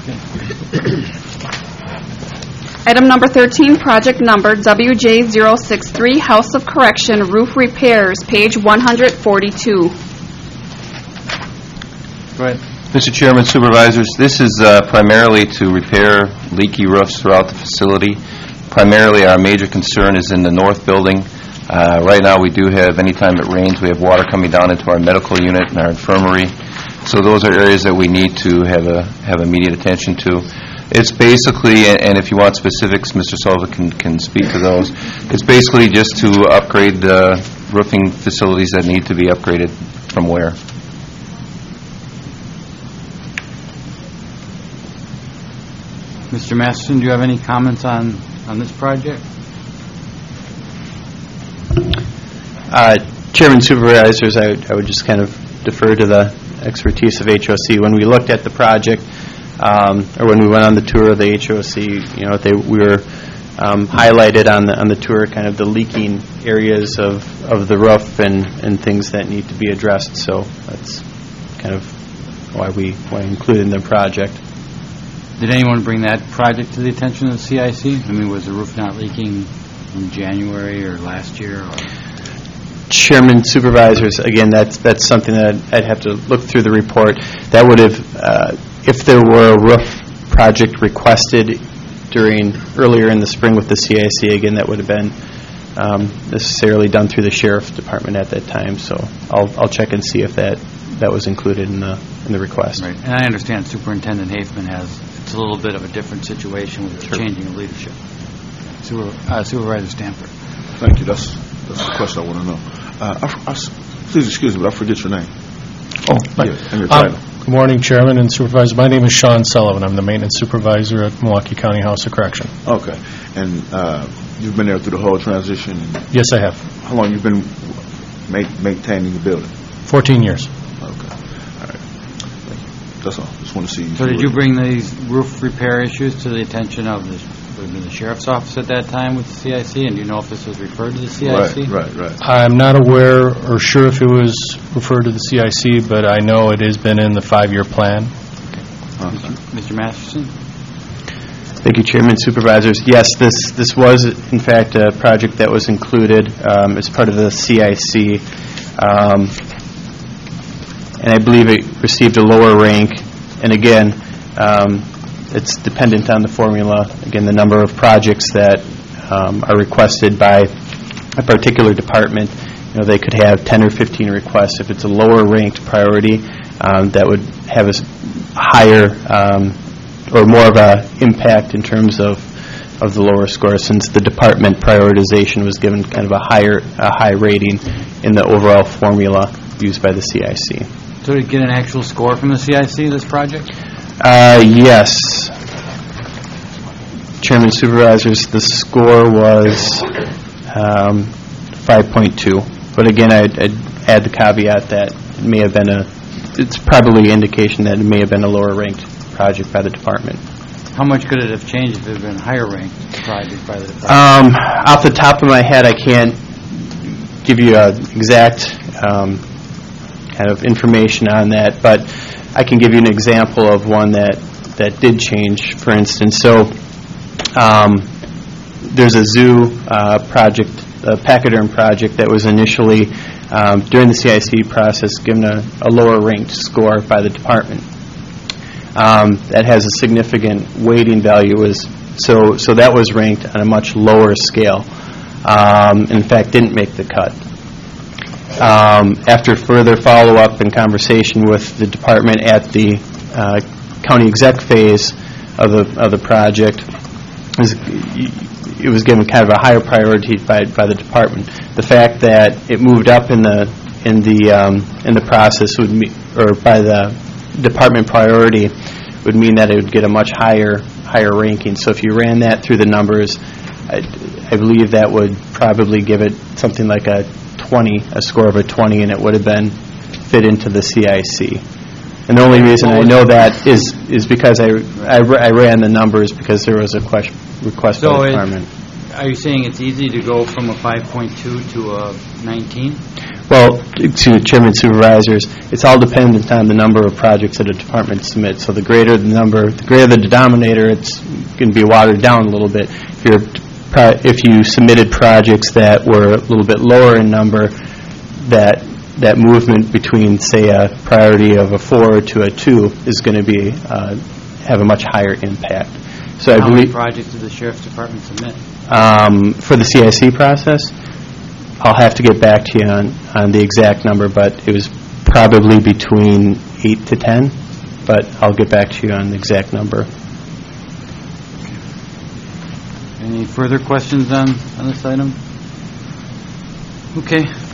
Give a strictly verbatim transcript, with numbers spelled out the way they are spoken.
Item number thirteen, project number W J zero six three, House of Correction, roof repairs, page one forty-two. Go ahead. Mister Chairman, Supervisors, this is uh, primarily to repair leaky roofs throughout the facility. Primarily, our major concern is in the north building. Uh, right now, we do have, anytime it rains, we have water coming down into our medical unit and our infirmary. So those are areas that we need to have a have immediate attention to. It's basically, and if you want specifics, Mister Sullivan can, can speak to those, it's basically just to upgrade the roofing facilities that need to be upgraded from where. Mister Masterson, do you have any comments on, on this project? Uh, Chairman, Supervisors, I, I would just kind of defer to the expertise of H O C. When we looked at the project, um, or when we went on the tour of the H O C, you know, they, we were um, highlighted on the on the tour kind of the leaking areas of, of the roof and, and things that need to be addressed. So that's kind of why we why we included in the project. Did anyone bring that project to the attention of the C I C? I mean, was the roof not leaking in January or last year? Or? Chairman, Supervisors, again, that's that's something that I'd have to look through the report. That would have, uh, if there were a roof project requested during earlier in the spring with the C I C, again, that would have been um, necessarily done through the Sheriff's Department at that time. So I'll I'll check and see if that that was included in the in the request. Right, and I understand Superintendent Hafman has it's a little bit of a different situation with the sure. changing of leadership. Super, uh, Supervisor Stanford. Thank you. That's that's the question I want to know. Uh, I, I, please excuse me, but I forget your name. Oh, yeah, and your title. Um, good morning, Chairman and Supervisor. My name is Sean Sullivan. I'm the Maintenance Supervisor at Milwaukee County House of Correction. Okay. And uh, you've been there through the whole transition? Yes, I have. How long have you been ma maintaining the building? fourteen years. Okay. All right. That's all. Just want to see. So did you bring these roof repair issues to the attention of the, the Sheriff's Office at that time with the C I C? And do you know if this was referred to the C I C? Right, right, right. I'm not aware or sure if it was referred to the C I C, but I know it has been in the five-year plan. Okay. Mister Mister Masterson? Thank you, Chairman, Supervisors. Yes, this this was, in fact, a project that was included um, as part of the C I C. Um, and I believe it received a lower rank. And again, um, it's dependent on the formula. Again, the number of projects that um, are requested by a particular department. You know, they could have ten or fifteen requests. If it's a lower ranked priority, um, that would have a higher um, or more of a impact in terms of of the lower score, since the department prioritization was given kind of a higher a high rating in the overall formula used by the C I C. So did you get an actual score from the C I C, this project? Uh, yes. Chairman, Supervisors, the score was um, five point two. But again, I'd, I'd add the caveat that it may have been a, it's probably indication that it may have been a lower ranked project by the department. How much could it have changed if it had been a higher ranked project by the department? Um, off the top of my head, I can't give you an exact um, kind of information on that, but I can give you an example of one that, that did change, for instance. So um, there's a zoo uh, project, a pachyderm project that was initially, um, during the C I C process, given a, a lower ranked score by the department. Um, that has a significant weighting value. Is so so that was ranked on a much lower scale. Um, in fact, didn't make the cut. Um, after further follow-up and conversation with the department at the uh, county exec phase of the of the project, it was, it was given kind of a higher priority by by the department. The fact that it moved up in the in the um, in the process would mean, or by the department priority, would mean that it would get a much higher higher ranking. So if you ran that through the numbers, I, I believe that would probably give it something like a twenty, a score of a twenty, and it would have been fit into the C I C. And the only reason I know that is is because I, I, I ran the numbers because there was a question, request so by the department. Are you saying it's easy to go from a five point two to a nineteen? Well, to Chairman Supervisors, it's all dependent on the number of projects that a department submits. So the greater the number, the greater the denominator, it's going to be watered down a little bit. If you're, pro- if you submitted projects that were a little bit lower in number, that that movement between, say, a priority of a four to a two is going to be uh, have a much higher impact. So I How many believe projects did the Sheriff's Department submit? um, for the C I C process, I'll have to get back to you on, on the exact number, but it was probably between eight to ten, but I'll get back to you on the exact number. Any further questions on, on this item? Okay,